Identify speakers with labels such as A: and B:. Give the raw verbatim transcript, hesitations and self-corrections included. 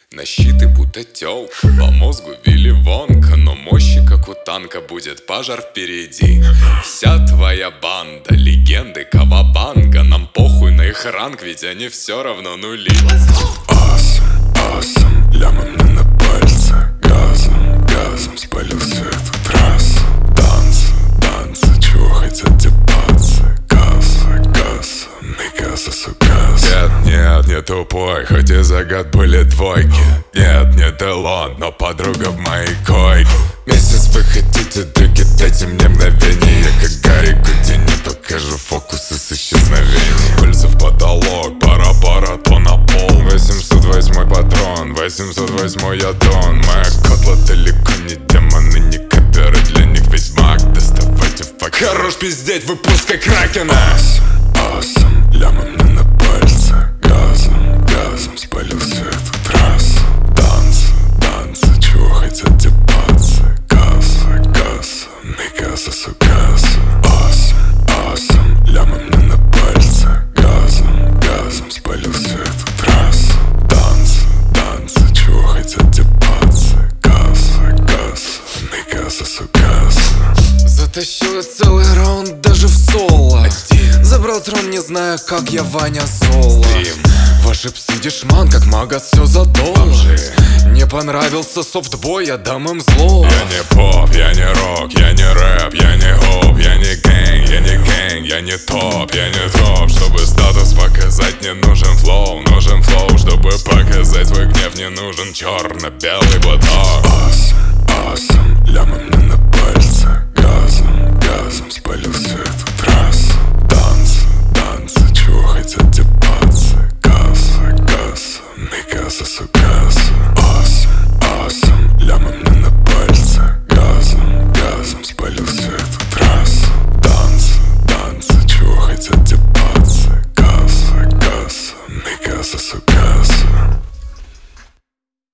A: На щиты будто тёлка, по мозгу Вилли Вонка, но мощи, как у танка, будет пожар впереди. Вся твоя банда, легенды Кавабанга, нам похуй на их ранг, ведь они все равно нули.
B: Асом, асом, ляма мне на пальце, газом, газом спалил всю эту трассу. Танцы, танцы, чего хотят те пацы? Касса, касса, микаса, сукаса.
A: Нет, нет, не тупой, хоть и загад были двойки. Нет, не Делон, но подруга в моей койке. Месяц вы хотите, други, дайте мне мгновение. Как Гарри Гудини, покажу фокусы с исчезновением. Пыльца в потолок, пара-пара, то на пол. Восемьсот восьмой патрон, восемьсот восьмой ядон. Моя котла далеко не демоны, не каперы, для них ведьмак. Доставайте факт. Хорош пиздеть, выпускай кракена.
B: Асом, асом, ляма мне на пальце, газом, газом спалил всю эту трассу. Танцы, танцы, чего хотят те пацы? Касса, касса, микаса, сукаса. Асом, асом, ляма мне на пальце, газом, газом спалил всю эту трассу. Танцы, танцы, чего хотят те пацы? Касса, касса, микаса, сукаса.
A: Затащил я целый раунд даже в соло. Забрал трон, не зная, как я Ваня Соло. Стрим. Ваши псы дешман, как мага, все за доллары. Не понравился софтбой, я дам им зло.
B: Я не поп, я не рок, я не рэп, я не хоп, я не гэнг, я не гэнг, я не топ, я не топ. Чтобы статус показать, не нужен флоу, нужен флоу. Чтобы показать свой гнев, не нужен черно-белый платок. Асом, асом, ляма мне на пальце, газом, газом спалил всю эту трассу. Танцы, танцы, чего хотят те пацы? Касса, касса, микаса, сукаса. Асом, асом, ляма мне на пальце, газом, газом спалил всю эту трассу. Танцы, танцы, чего хотят те пацы? Касса, касса, микаса, сукаса.